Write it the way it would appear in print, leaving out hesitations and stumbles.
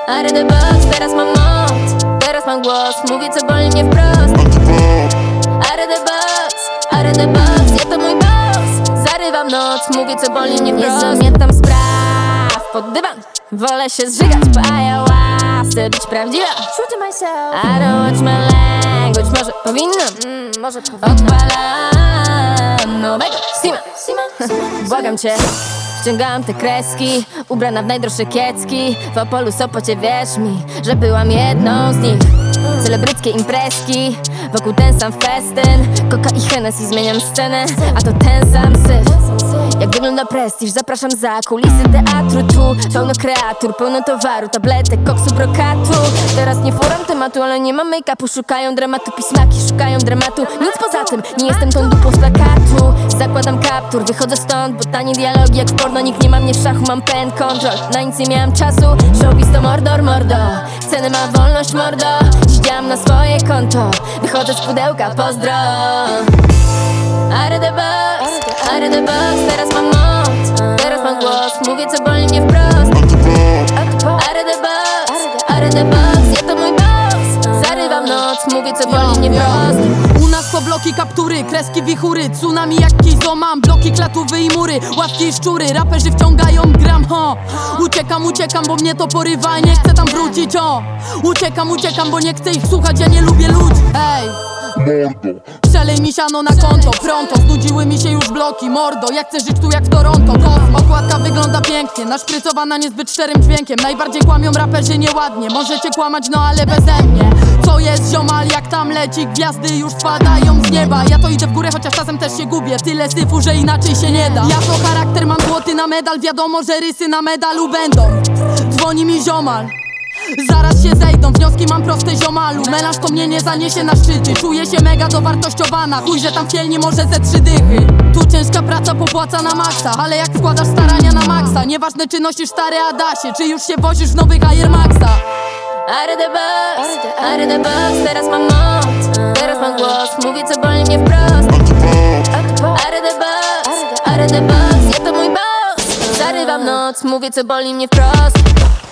Are the box, teraz mam moc, teraz mam głos, mówię co boli mnie wprost. Are the box, ja to mój boss. Zarywam noc, mówię co boli mnie wprost. Nie zamietam spraw pod dywan, wolę się zżygać po ayahuasce, być prawdziwa. True to myself, I don't watch my language. Może powinnam, odpalam nowego Sima. Błagam cię, wciągałam te kreski, ubrana w najdroższe kiecki. W Opolu, Sopocie, wierz mi, że byłam jedną z nich. Celebryckie imprezki, wokół ten sam festyn. Coca i Hennessy, zmieniam scenę, a to ten sam syf. Jak wygląda prestiż, zapraszam za kulisy teatru. Tu pełno kreatur, pełno towaru, tabletek, koksu, brokatu. Teraz nie forum tematu, ale nie mam make-upu. Szukają dramatu, pismaki, szukają dramatu. Nic poza tym, nie jestem tą dupą z plakatu. Zakładam kaptur, wychodzę stąd, bo tanie dialogi jak w porno. Nikt nie ma mnie w szachu, mam pen control. Na nic nie miałam czasu, showbiz to mordor, mordo. Sceny ma wolność, mordo. Dziś działam na swoje konto, wychodzę z pudełka, pozdro. Are the box, teraz mam moc, teraz mam głos, mówię co boli mnie wprost. Are the box, ja to mój boss. Zarywam noc, mówię co boli mnie wprost. U nas to bloki, kaptury, kreski, wichury, tsunami jak kizo mam, bloki, klatówy i mury, ławki i szczury, raperzy wciągają gram, ho. Uciekam, bo mnie to porywa i nie chcę tam wrócić, o. Uciekam, bo nie chcę ich słuchać, ja nie lubię ludzi, ej. Przelej mi siano na konto, pronto. Znudziły mi się już bloki, mordo. Ja chcę żyć tu jak w Toronto, kosmo. Okładka wygląda pięknie, naszprycowana niezbyt szczerym dźwiękiem. Najbardziej kłamią raperzy nieładnie, możecie kłamać, no ale beze mnie. Co jest ziomal, jak tam leci, gwiazdy już spadają z nieba. Ja to idę w górę, chociaż czasem też się gubię. Tyle syfu, że inaczej się nie da. Ja to charakter, mam złoty na medal, wiadomo, że rysy na medalu będą. Dzwoni mi ziomal, zaraz się zejdą, wnioski mam proste ziomalu. Melanż to mnie nie zaniesie na szczyty. Czuję się mega dowartościowana, chuj, że tam w kielni może ze 3 dychy. Tu ciężka praca popłaca na maksa, ale jak składasz starania na maksa, nieważne czy nosisz stare Adasie, czy już się wozisz w nowych Air Maxa. Are the box, teraz mam moc, teraz mam głos, mówię co boli mnie wprost. Are the box, ja to mój boss. Zarywam noc, mówię co boli mnie wprost.